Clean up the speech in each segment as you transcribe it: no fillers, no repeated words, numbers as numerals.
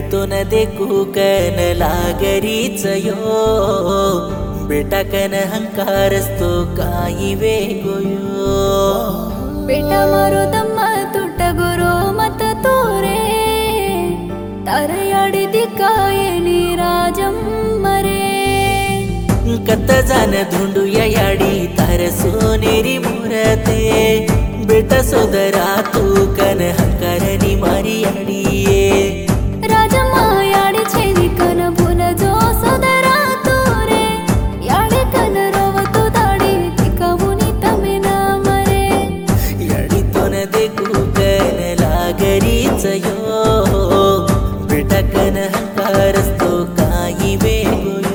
तो न देखू कन लागरीच यो बेटा कन हंकारस्तो काही वेगोयो बेटा मारो दम्मा तुट गुरो मत तोरे तारयाडी दिकाये निराजम मरे कत जान धुंडू याडी तार सोनेरी मुरते बेटा सोदरा तू कन हंकारनी मारी याडीये राजम्मा याडी छेनी कन भूल जो सोदरा तोरे याडी कन रोवतो दाडी तिकावुनी तमे ना मरे याडी तो न देखू कन लागरीच यो बेटा कन हंकारस्तो काही वेगोयो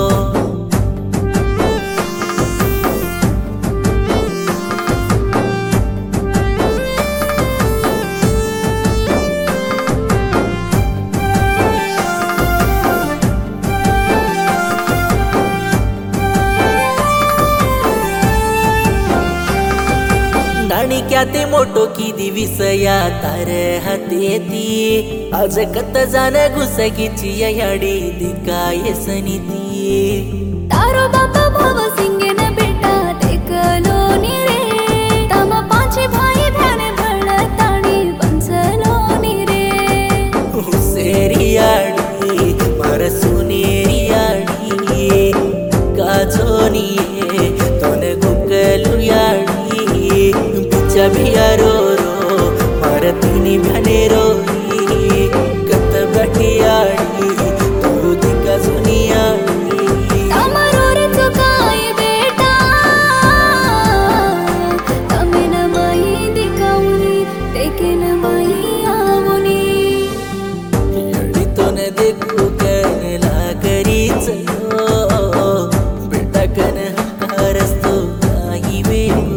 क्या ते मोटो की दिविसया तार हाते ती आज कत जान घुसगीची याडी दिकाये सनिती तारो बापा भाव सिंगे न बेटा देखलो नी रे तम पांचे भाई भ्याने भळ ताणी बंसलो नी रे हुसेरी याडी मार सोनेरी याडी काजोनी तोने गुकलू याडी भियारो रो मारतीनी भ्याने रोई कत बटियाडी तू दिका सुनियाडी तमरो रे चुकाय बेटा तमे न माई दिकाउनी तेके न माई आवुनी याडी तो न देखू कन लागरीच यो बेटा कन हंकारस्तो काही वेगोयो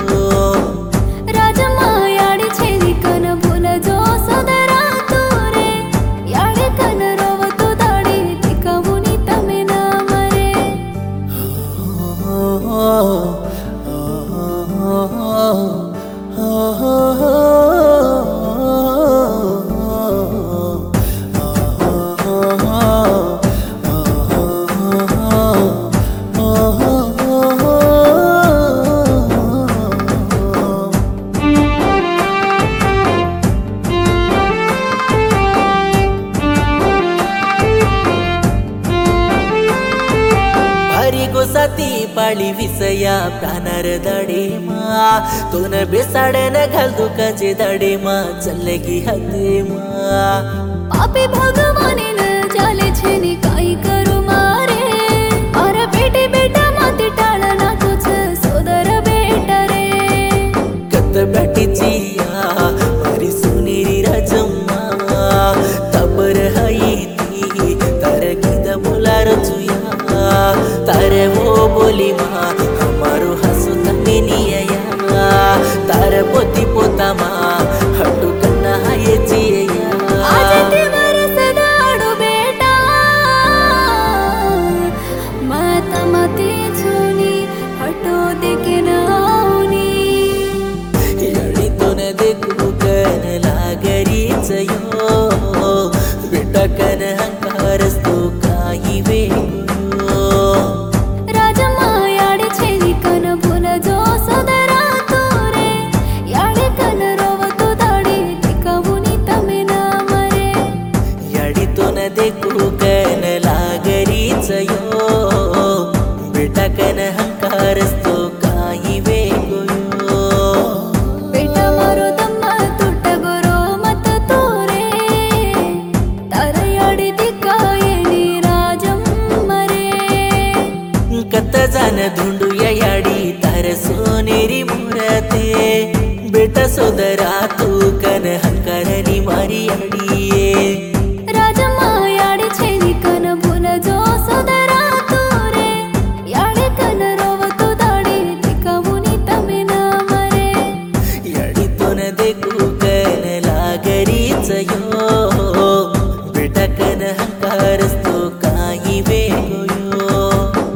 गोसाती पाळी विसया प्राणार दाडे मा तोन बेसाडन घाल दुकाचे दाडे मा चल्लगी हाते मा पापी भगवाने न जाले छेनी काही करू मारे अरे बेटे बेटा माती टाळना तुझ सोदर बेटा रे कत बॅटीची या मारी सोनेरी राजम्मा तबर हाई ती तार गीत बोलार चुया तारे वो बोली मा हमारो हसु तमेनिया तार पोती पोता मा हटू कन्ना हाये जिया आज ते वरस दाडू बेटा माता माती छुनी हटो देके नाउनी याडी तो न देखू कन लागरीच यो बेटा कन हंकारस्तो काही वेगोयो देखू